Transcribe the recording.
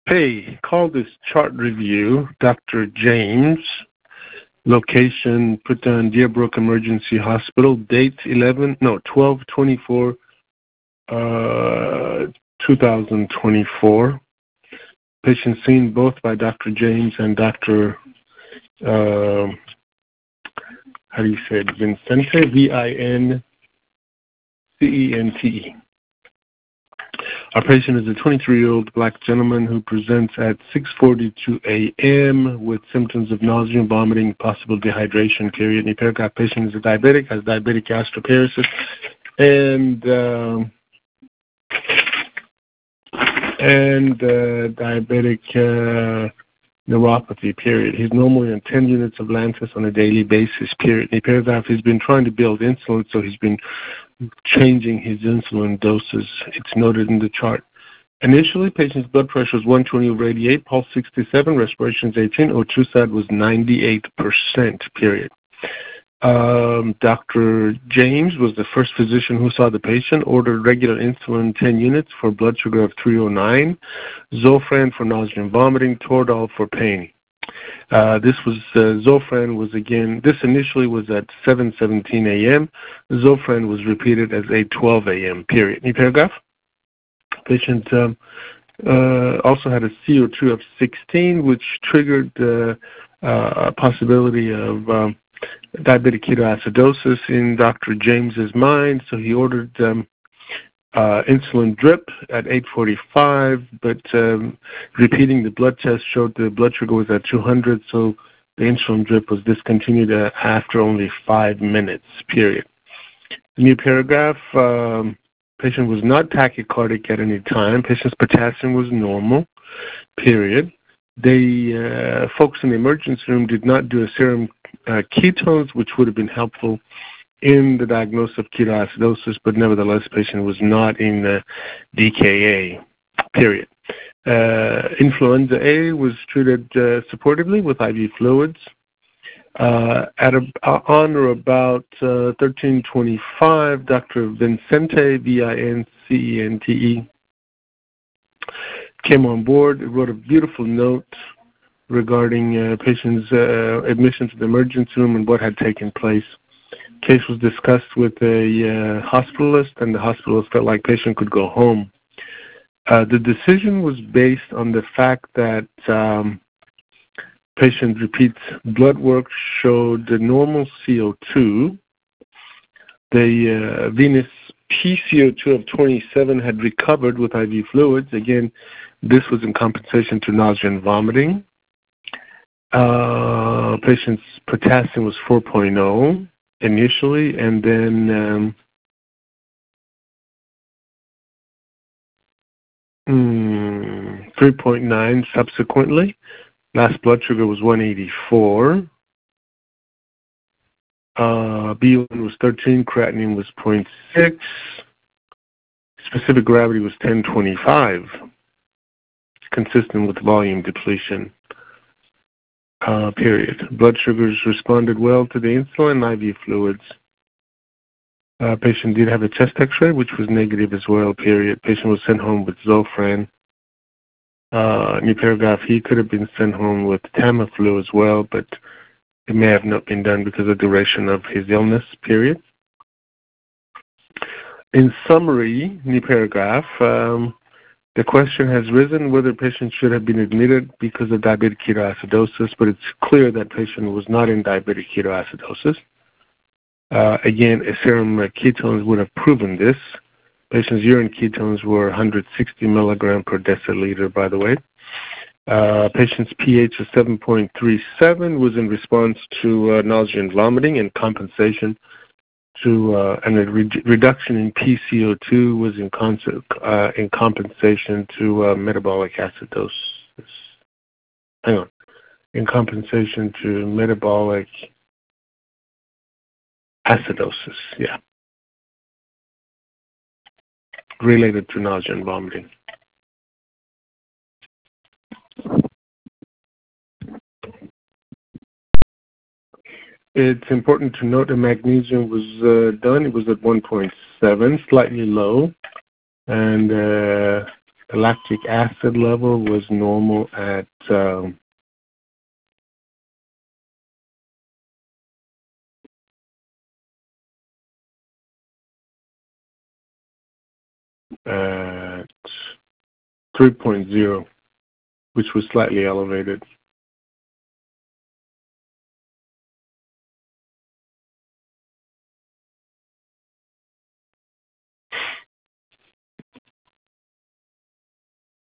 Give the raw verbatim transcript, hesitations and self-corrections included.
Hey, call this chart review, Doctor James. Location, put down Deerbrook Emergency Hospital. Date eleven, no, twelve twenty-four, uh, two thousand twenty-four. Patient seen both by Doctor James and Doctor Uh, how do you say it? Vincente, V I N C E N T E. Our patient is a twenty-three-year-old black gentleman who presents at six forty-two a.m. with symptoms of nausea and vomiting, possible dehydration, period. The paragraph patient is a diabetic, has diabetic gastroparesis, and um, and uh, diabetic uh, neuropathy, period. He's normally on ten units of Lantus on a daily basis, period. In the paragraph, he's been trying to build insulin, so he's been changing his insulin doses. It's noted in the chart. Initially, patient's blood pressure was one twenty over eighty-eight, pulse sixty-seven, respirations eighteen, O two sat was ninety-eight percent, period. Um, Doctor James was the first physician who saw the patient, ordered regular insulin ten units for blood sugar of three oh nine, Zofran for nausea and vomiting, Toradol for pain. Uh, this was, uh, Zofran was again, this initially was at seven seventeen a.m. Zofran was repeated as eight twelve a.m., period. Any paragraph? Patient um, uh, also had a C O two of sixteen, which triggered uh, uh, a possibility of um, diabetic ketoacidosis in Doctor James's mind, so he ordered um, uh, insulin drip at eight forty-five, but um, repeating the blood test showed the blood sugar was at two hundred, so the insulin drip was discontinued uh, after only five minutes, period. The new paragraph, um, patient was not tachycardic at any time. Patient's potassium was normal, period. They, uh, folks in the emergency room did not do a serum uh, ketones, which would have been helpful in the diagnosis of ketoacidosis, but nevertheless, patient was not in uh, D K A, period. Uh, influenza A was treated uh, supportively with I V fluids. Uh, at a, uh, on or about uh, thirteen twenty-five, Doctor Vincente, V I N C E N T E, came on board, wrote a beautiful note regarding uh, patient's uh, admission to the emergency room and what had taken place. Case was discussed with a uh, hospitalist, and the hospitalist felt like patient could go home. Uh, the decision was based on the fact that um, patient repeats blood work showed the normal C O two. The uh, venous P C O two of twenty-seven had recovered with I V fluids. Again, this was in compensation to nausea and vomiting. Uh, patient's potassium was four point oh initially, and then um, mm, three point nine subsequently. Last blood sugar was one eighty-four. Uh, B one was thirteen, creatinine was zero point six. Specific gravity was ten twenty-five, consistent with volume depletion, uh, period. Blood sugars responded well to the insulin and I V fluids. Uh, patient did have a chest x-ray, which was negative as well, period. Patient was sent home with Zofran. Uh, new paragraph, he could have been sent home with Tamiflu as well, but it may have not been done because of the duration of his illness, period. In summary, new paragraph, um, the question has risen whether patient should have been admitted because of diabetic ketoacidosis, but it's clear that patient was not in diabetic ketoacidosis. Uh, again, a serum ketones would have proven this. Patient's urine ketones were one hundred sixty milligram per deciliter, by the way. Uh, patient's pH of seven point three seven was in response to uh, nausea and vomiting, and compensation to, uh, and a re- reduction in P C O two was in, con- uh, in compensation to uh, metabolic acidosis. Hang on. In compensation to metabolic acidosis, yeah. Related to nausea and vomiting. It's important to note that magnesium was uh, done. It was at one point seven, slightly low, and uh, The lactic acid level was normal at um, at three point zero, which was slightly elevated.